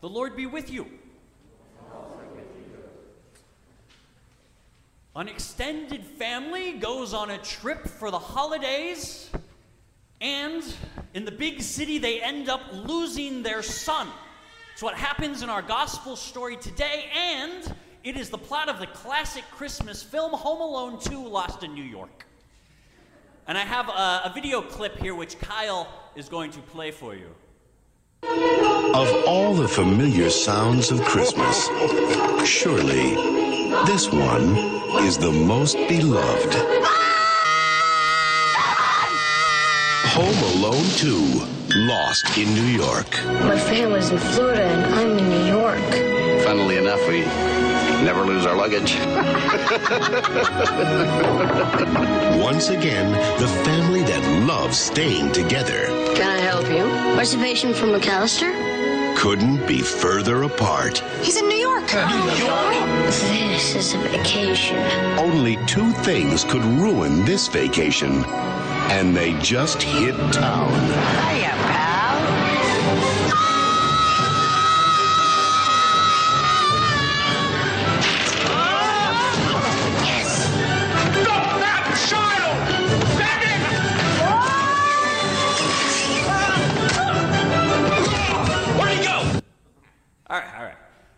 The Lord be with you. An extended family goes on a trip for the holidays, and in the big city they end up losing their son. It's what happens in our gospel story today, and it is the plot of the classic Christmas film Home Alone 2: Lost in New York. And I have a video clip here which Kyle is going to play for you. Of all the familiar sounds of Christmas, surely this one is the most beloved. Home Alone 2: Lost in New York. My family's in Florida and I'm in New York. Funnily enough, we never lose our luggage. Once again, the family that loves staying together Can I help you? Reservation for McAllister? couldn't be further apart. He's in New York. This is a vacation. Only two things could ruin this vacation, and they just hit town. Hiya, pal. Stop that child! Where'd he go? All right.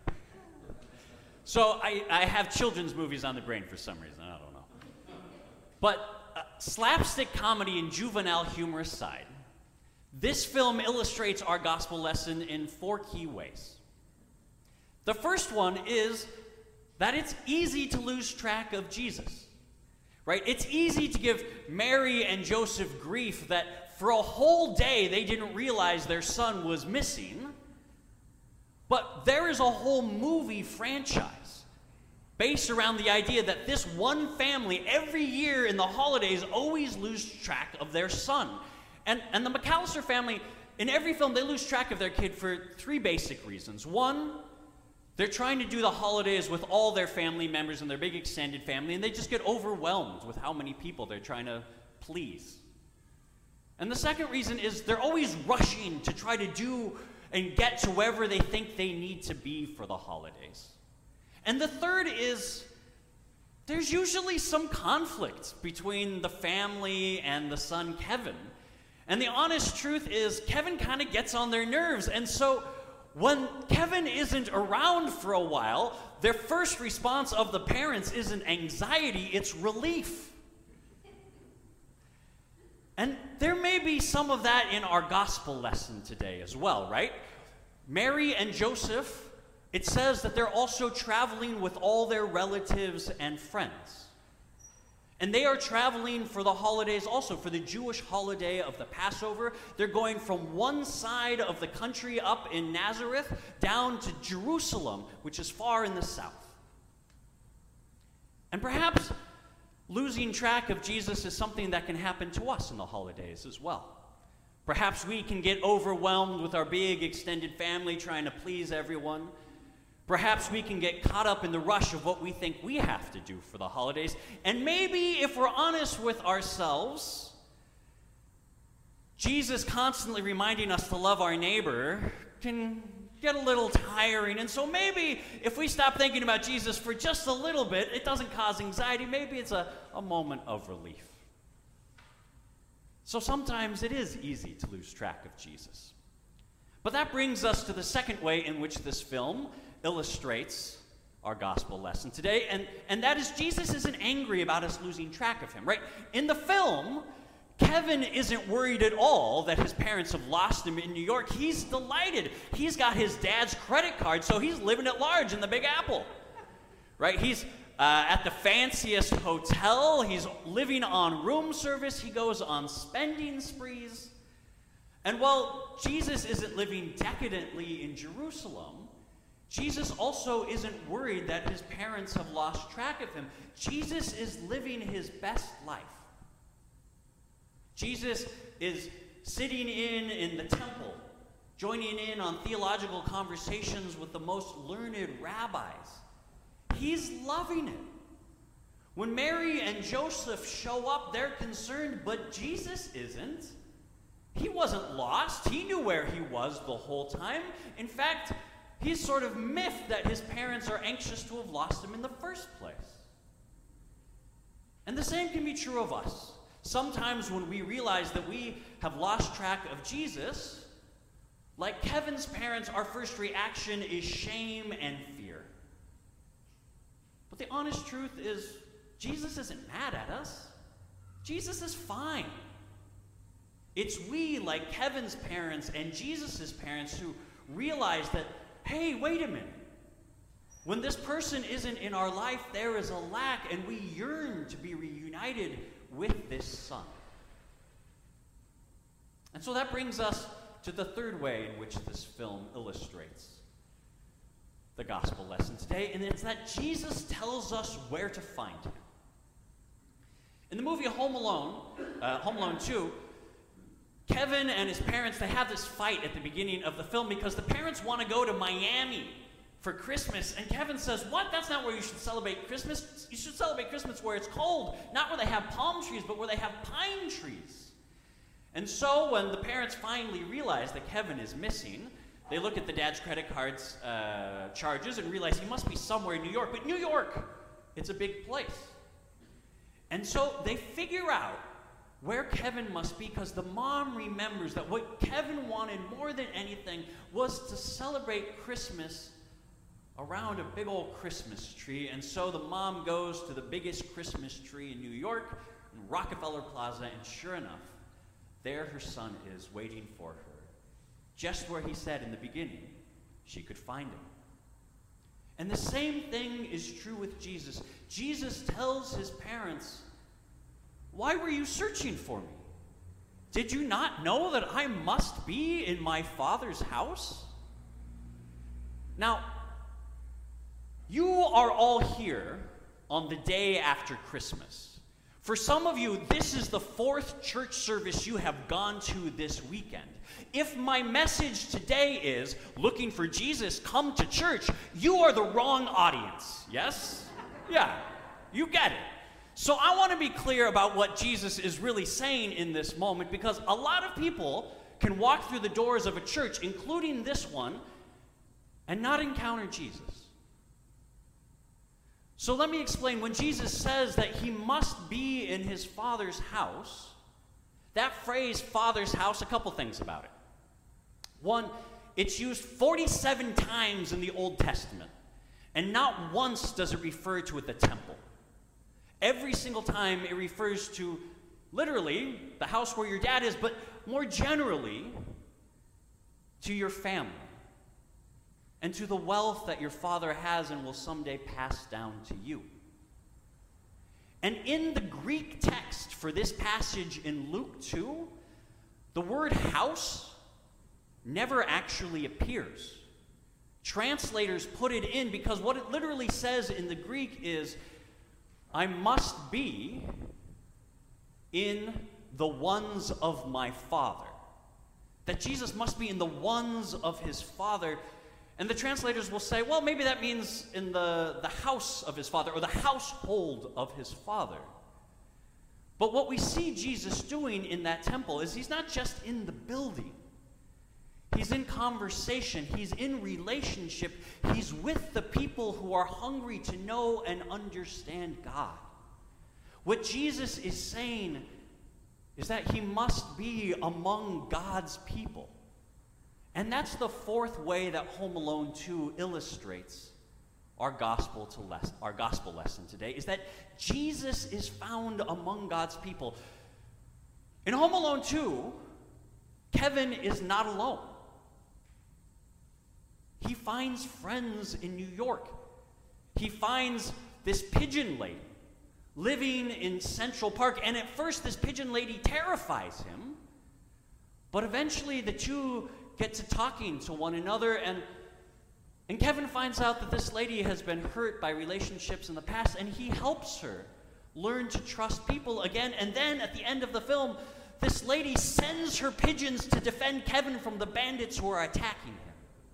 So I have children's movies on the brain for some reason. I don't know. But slapstick comedy and juvenile humor aside, this film illustrates our gospel lesson in 4 key ways. The first one is that it's easy to lose track of Jesus, right? It's easy to give Mary and Joseph grief that for a whole day they didn't realize their son was missing. But there is a whole movie franchise based around the idea that this one family every year in the holidays always lose track of their son. And the McAllister family, in every film, they lose track of their kid for 3 basic reasons. One, they're trying to do the holidays with all their family members and their big extended family, and they just get overwhelmed with how many people they're trying to please. And the second reason is they're always rushing to try to do and get to wherever they think they need to be for the holidays. And the third is there's usually some conflict between the family and the son, Kevin. And the honest truth is Kevin kind of gets on their nerves. And so when Kevin isn't around for a while, their first response of the parents isn't anxiety, it's relief. And there may be some of that in our gospel lesson today as well, right? Mary and Joseph, it says that they're also traveling with all their relatives and friends. And they are traveling for the holidays also, for the Jewish holiday of the Passover. They're going from one side of the country up in Nazareth down to Jerusalem, which is far in the south. And perhaps losing track of Jesus is something that can happen to us in the holidays as well. Perhaps we can get overwhelmed with our big extended family trying to please everyone. Perhaps we can get caught up in the rush of what we think we have to do for the holidays. And maybe if we're honest with ourselves, Jesus constantly reminding us to love our neighbor can get a little tiring. And so maybe if we stop thinking about Jesus for just a little bit, it doesn't cause anxiety. Maybe it's a moment of relief. So sometimes it is easy to lose track of Jesus. But that brings us to the second way in which this film illustrates our gospel lesson today, and that is Jesus isn't angry about us losing track of him, right? In the film, Kevin isn't worried at all that his parents have lost him in New York. He's delighted. He's got his dad's credit card, so he's living at large in the Big Apple, right? He's at the fanciest hotel. He's living on room service. He goes on spending sprees. And while Jesus isn't living decadently in Jerusalem, Jesus also isn't worried that his parents have lost track of him. Jesus is living his best life. Jesus is sitting in the temple, joining in on theological conversations with the most learned rabbis. He's loving it. When Mary and Joseph show up, they're concerned, but Jesus isn't. He wasn't lost. He knew where he was the whole time. In fact, He's sort of miffed that his parents are anxious to have lost him in the first place. And the same can be true of us. Sometimes when we realize that we have lost track of Jesus, like Kevin's parents, our first reaction is shame and fear. But the honest truth is, Jesus isn't mad at us. Jesus is fine. It's we, like Kevin's parents and Jesus' parents, who realize that, hey, wait a minute. When this person isn't in our life, there is a lack, and we yearn to be reunited with this son. And so that brings us to the third way in which this film illustrates the gospel lesson today, and it's that Jesus tells us where to find him. In the movie Home Alone 2, Kevin and his parents, they have this fight at the beginning of the film because the parents want to go to Miami for Christmas, and Kevin says, what? That's not where you should celebrate Christmas. You should celebrate Christmas where it's cold, not where they have palm trees, but where they have pine trees. And so when the parents finally realize that Kevin is missing, they look at the dad's credit card's charges and realize he must be somewhere in New York. But New York, it's a big place. And so they figure out where Kevin must be, because the mom remembers that what Kevin wanted more than anything was to celebrate Christmas around a big old Christmas tree. And so the mom goes to the biggest Christmas tree in New York, in Rockefeller Plaza, and sure enough, there her son is waiting for her, just where he said in the beginning she could find him. And the same thing is true with Jesus. Jesus tells his parents, why were you searching for me? Did you not know that I must be in my Father's house? Now, you are all here on the day after Christmas. For some of you, this is the fourth church service you have gone to this weekend. If my message today is, looking for Jesus, come to church, you are the wrong audience, yes? Yeah, you get it. So I want to be clear about what Jesus is really saying in this moment, because a lot of people can walk through the doors of a church, including this one, and not encounter Jesus. So let me explain. When Jesus says that he must be in his Father's house, that phrase, Father's house, a couple things about it. One, it's used 47 times in the Old Testament, and not once does it refer to the temple. Every single time it refers to, literally, the house where your dad is, but more generally, to your family and to the wealth that your father has and will someday pass down to you. And in the Greek text for this passage in Luke 2, the word house never actually appears. Translators put it in because what it literally says in the Greek is, I must be in the ones of my Father. That Jesus must be in the ones of his Father. And the translators will say, well, maybe that means in the house of his Father, or the household of his Father. But what we see Jesus doing in that temple is he's not just in the building. He's in conversation. He's in relationship. He's with the people who are hungry to know and understand God. What Jesus is saying is that he must be among God's people. And that's the fourth way that Home Alone 2 illustrates our gospel lesson today, is that Jesus is found among God's people. In Home Alone 2, Kevin is not alone. He finds friends in New York. He finds this pigeon lady living in Central Park, and at first this pigeon lady terrifies him, but eventually the two get to talking to one another, and Kevin finds out that this lady has been hurt by relationships in the past, and he helps her learn to trust people again. And then at the end of the film, this lady sends her pigeons to defend Kevin from the bandits who are attacking him.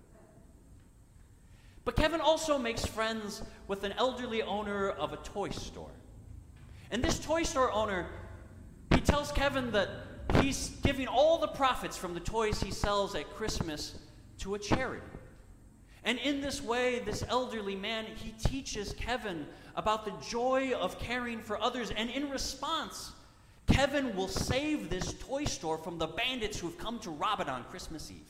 But Kevin also makes friends with an elderly owner of a toy store. And this toy store owner, he tells Kevin that he's giving all the profits from the toys he sells at Christmas to a charity. And in this way, this elderly man, he teaches Kevin about the joy of caring for others. And in response, Kevin will save this toy store from the bandits who have come to rob it on Christmas Eve.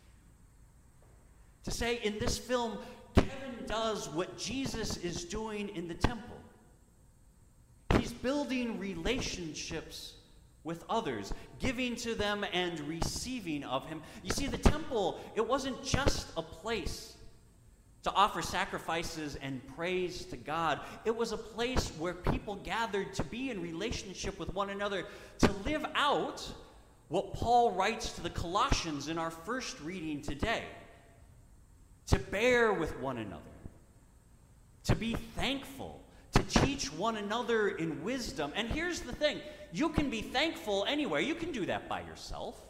To say, in this film, Kevin does what Jesus is doing in the temple. He's building relationships with others, giving to them and receiving of him. You see, the temple, it wasn't just a place to offer sacrifices and praise to God. It was a place where people gathered to be in relationship with one another, to live out what Paul writes to the Colossians in our first reading today. To bear with one another, to be thankful, to teach one another in wisdom. And here's the thing, you can be thankful anywhere. You can do that by yourself.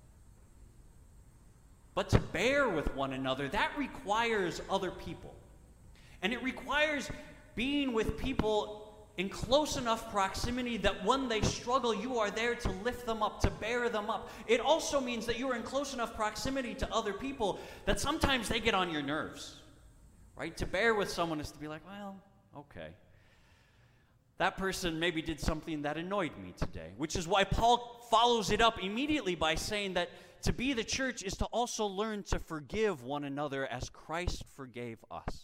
But to bear with one another, that requires other people. And it requires being with people in close enough proximity that when they struggle, you are there to lift them up, to bear them up. It also means that you are in close enough proximity to other people that sometimes they get on your nerves, right? To bear with someone is to be like, well, okay. That person maybe did something that annoyed me today, which is why Paul follows it up immediately by saying that to be the church is to also learn to forgive one another as Christ forgave us.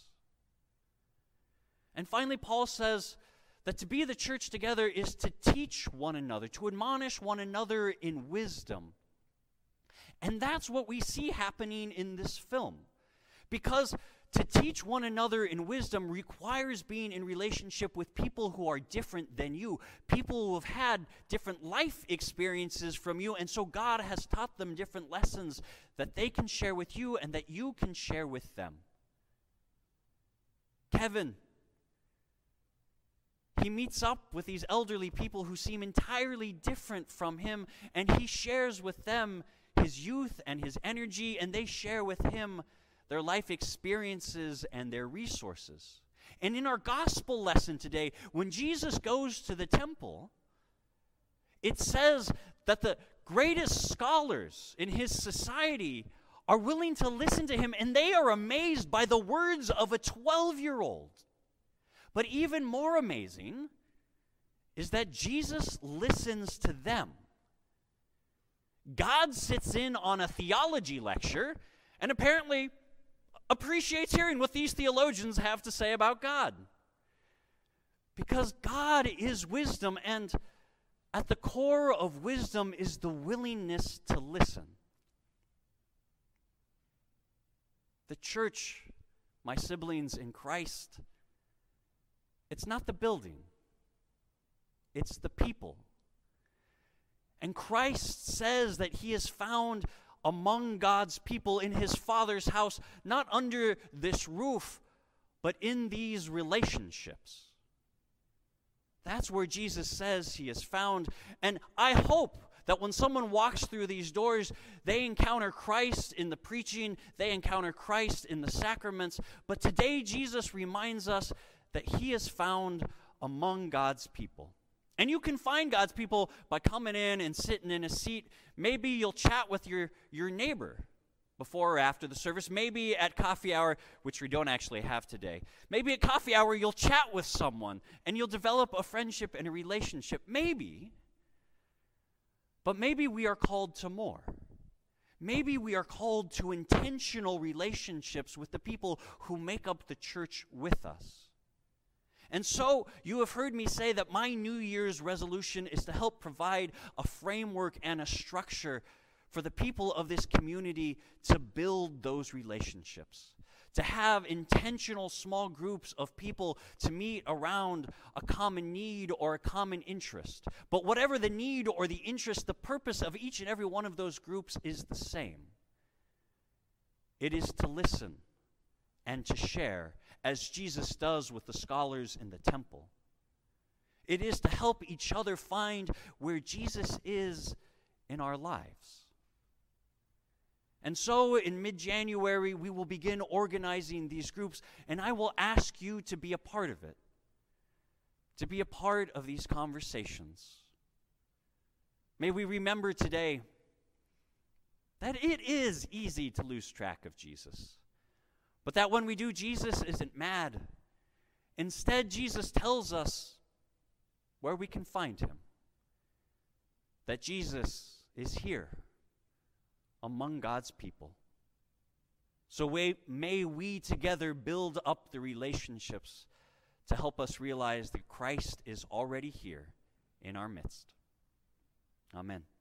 And finally, Paul says that to be the church together is to teach one another, to admonish one another in wisdom. And that's what we see happening in this film. Because to teach one another in wisdom requires being in relationship with people who are different than you, people who have had different life experiences from you, and so God has taught them different lessons that they can share with you and that you can share with them. Kevin, he meets up with these elderly people who seem entirely different from him, and he shares with them his youth and his energy, and they share with him their life experiences and their resources. And in our gospel lesson today, when Jesus goes to the temple, it says that the greatest scholars in his society are willing to listen to him, and they are amazed by the words of a 12-year-old. But even more amazing is that Jesus listens to them. God sits in on a theology lecture and apparently appreciates hearing what these theologians have to say about God. Because God is wisdom, and at the core of wisdom is the willingness to listen. The church, my siblings in Christ, it's not the building, it's the people. And Christ says that he is found among God's people in his Father's house, not under this roof, but in these relationships. That's where Jesus says he is found. And I hope that when someone walks through these doors, they encounter Christ in the preaching, they encounter Christ in the sacraments. But today, Jesus reminds us that he is found among God's people. And you can find God's people by coming in and sitting in a seat. Maybe you'll chat with your neighbor before or after the service. Maybe at coffee hour, which we don't actually have today. Maybe at coffee hour you'll chat with someone and you'll develop a friendship and a relationship. Maybe. But maybe we are called to more. Maybe we are called to intentional relationships with the people who make up the church with us. And so, you have heard me say that my New Year's resolution is to help provide a framework and a structure for the people of this community to build those relationships, to have intentional small groups of people to meet around a common need or a common interest. But whatever the need or the interest, the purpose of each and every one of those groups is the same. It is to listen and to share, as Jesus does with the scholars in the temple. It is to help each other find where Jesus is in our lives. And so in mid-January, we will begin organizing these groups, and I will ask you to be a part of it, to be a part of these conversations. May we remember today that it is easy to lose track of Jesus. But that when we do, Jesus isn't mad. Instead, Jesus tells us where we can find him. That Jesus is here among God's people. So may we together build up the relationships to help us realize that Christ is already here in our midst. Amen.